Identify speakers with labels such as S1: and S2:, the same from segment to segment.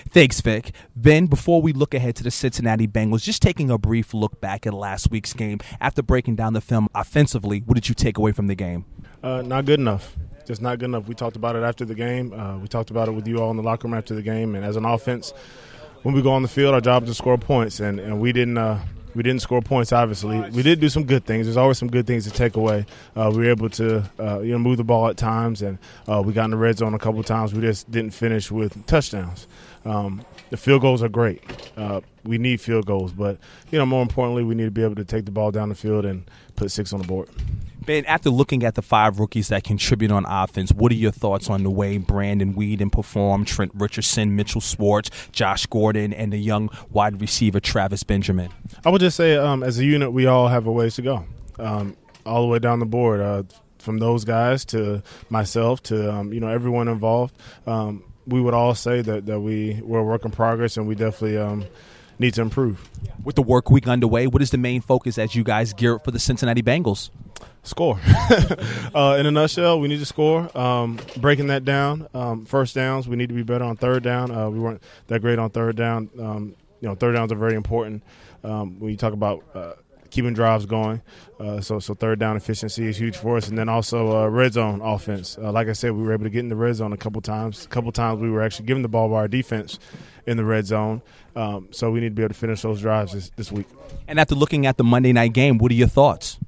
S1: Thanks, Vic. Ben, before we look ahead to the Cincinnati Bengals, just taking a brief look back at last week's game, after breaking down the film offensively, what did you take away from the game?
S2: Not good enough. Just not good enough. We talked about it after the game. We talked about it with you all in the locker room after the game. And as an offense, when we go on the field, our job is to score points. And we didn't score points, obviously. We did do some good things. There's always some good things to take away. We were able to move the ball at times, and we got in the red zone a couple of times. We just didn't finish with touchdowns. The field goals are great. We need field goals. But, more importantly, we need to be able to take the ball down the field and put 6 on the board.
S1: Ben, after looking at the 5 rookies that contribute on offense, what are your thoughts on the way Brandon Weeden performed, Trent Richardson, Mitchell Schwartz, Josh Gordon, and the young wide receiver Travis Benjamin?
S2: I would just say as a unit, we all have a ways to go, all the way down the board, from those guys to myself to, everyone involved. We would all say that we're a work in progress, and we definitely need to improve.
S1: With the work week underway, what is the main focus as you guys gear up for the Cincinnati Bengals?
S2: Score. In a nutshell, we need to score. Breaking that down, first downs, we need to be better on third down. We weren't that great on third down. Third downs are very important when you talk about keeping drives going. So third down efficiency is huge for us. And then also red zone offense. Like I said, we were able to get in the red zone a couple times. A couple times we were actually giving the ball by our defense in the red zone. So we need to be able to finish those drives this week.
S1: And after looking at the Monday night game, what are your thoughts?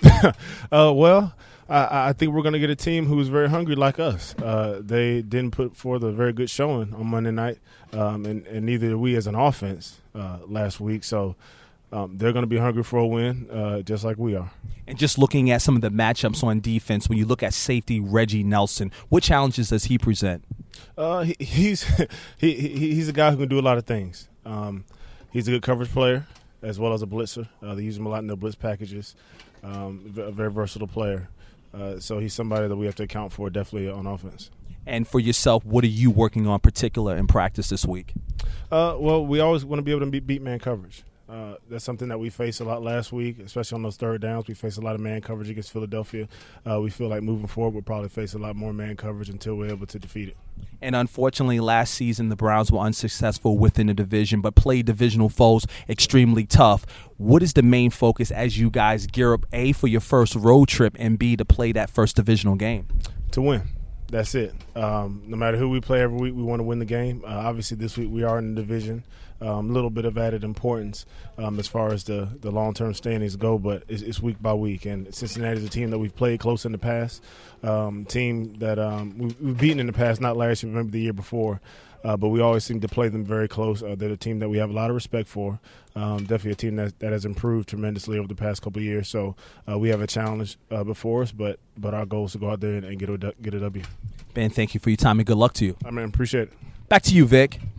S2: I think we're going to get a team who's very hungry like us. They didn't put forth a very good showing on Monday night, and neither did we as an offense last week. So they're going to be hungry for a win, just like we are.
S1: And just looking at some of the matchups on defense, when you look at safety Reggie Nelson, what challenges does he present?
S2: He's a guy who can do a lot of things. He's a good coverage player as well as a blitzer. They use him a lot in their blitz packages. A very versatile player. So he's somebody that we have to account for definitely on offense.
S1: And for yourself, what are you working on particular in practice this week?
S2: We always want to be able to beat man coverage. That's something that we faced a lot last week, especially on those third downs. We faced a lot of man coverage against Philadelphia. We feel like moving forward we'll probably face a lot more man coverage until we're able to defeat it.
S1: And unfortunately, last season the Browns were unsuccessful within the division, but played divisional foes extremely tough. What is the main focus as you guys gear up, A, for your first road trip, and B, to play that first divisional game?
S2: To win. That's it. No matter who we play every week, we want to win the game. Obviously, this week we are in the division. A little bit of added importance as far as the long-term standings go, but it's week by week. And Cincinnati is a team that we've played close in the past, team that we've beaten in the past, not last year, maybe the year before. But we always seem to play them very close. They're a team that we have a lot of respect for. Definitely a team that has improved tremendously over the past couple of years. So we have a challenge before us, but our goal is to go out there and get a W.
S1: Ben, thank you for your time and good luck to you.
S2: I appreciate it.
S1: Back to you, Vic.